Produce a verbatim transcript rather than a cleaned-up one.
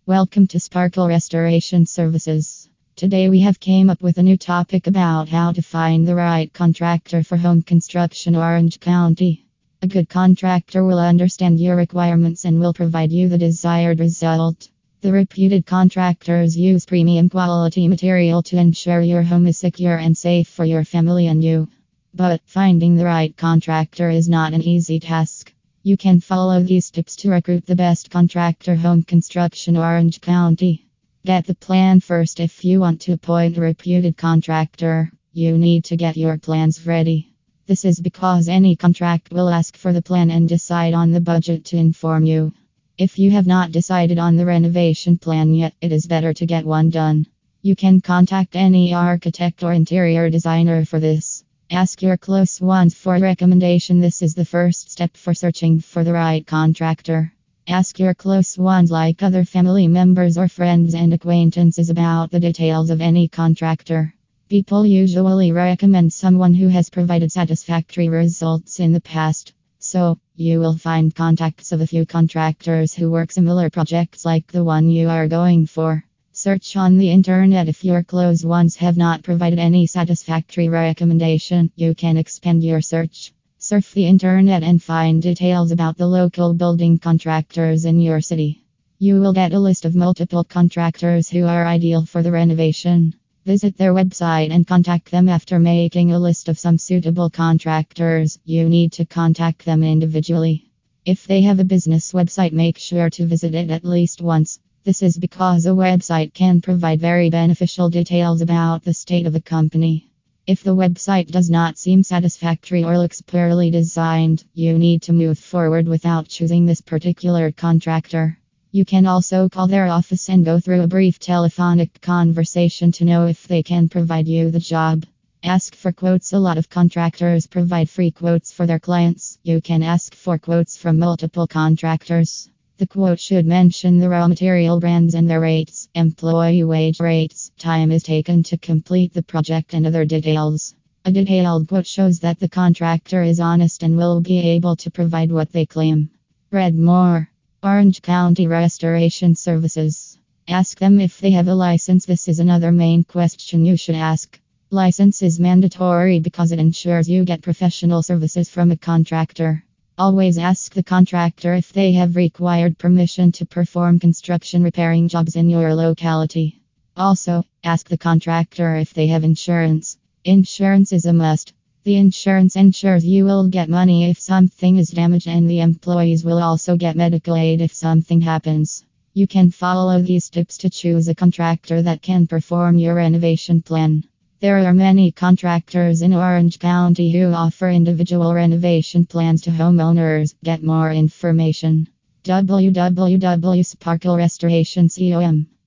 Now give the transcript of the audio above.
Welcome to Sparkle Restoration Services. Today we have came up with a new topic about how to find the right contractor for home construction Orange County. A good contractor will understand your requirements and will provide you the desired result. The reputed contractors use premium quality material to ensure your home is secure and safe for your family and you. But finding the right contractor is not an easy task. You can follow these tips to recruit the best contractor home construction Orange County. Get the plan first. If you want to appoint a reputed contractor, you need to get your plans ready. This is because any contract will ask for the plan and decide on the budget to inform you. If you have not decided on the renovation plan yet, it is better to get one done. You can contact any architect or interior designer for this. Ask your close ones for recommendation. This is the first step for searching for the right contractor. Ask your close ones like other family members or friends and acquaintances about the details of any contractor. People usually recommend someone who has provided satisfactory results in the past. So, you will find contacts of a few contractors who work similar projects like the one you are going for. Search on the internet. If your close ones have not provided any satisfactory recommendation, you can expand your search. Surf the internet and find details about the local building contractors in your city. You will get a list of multiple contractors who are ideal for the renovation. Visit their website and contact them. After making a list of some suitable contractors, you need to contact them individually. If they have a business website, make sure to visit it at least once. This is because a website can provide very beneficial details about the state of a company. If the website does not seem satisfactory or looks poorly designed, you need to move forward without choosing this particular contractor. You can also call their office and go through a brief telephonic conversation to know if they can provide you the job. Ask for quotes. A lot of contractors provide free quotes for their clients. You can ask for quotes from multiple contractors. The quote should mention the raw material brands and their rates, employee wage rates, time is taken to complete the project, and other details. A detailed quote shows that the contractor is honest and will be able to provide what they claim. Read more. Orange County Restoration Services. Ask them if they have a license. This is another main question you should ask. License is mandatory because it ensures you get professional services from a contractor. Always ask the contractor if they have required permission to perform construction repairing jobs in your locality. Also, ask the contractor if they have insurance. Insurance is a must. The insurance ensures you will get money if something is damaged, and the employees will also get medical aid if something happens. You can follow these tips to choose a contractor that can perform your renovation plan. There are many contractors in Orange County who offer individual renovation plans to homeowners. Get more information. w w w dot sparkle restoration dot com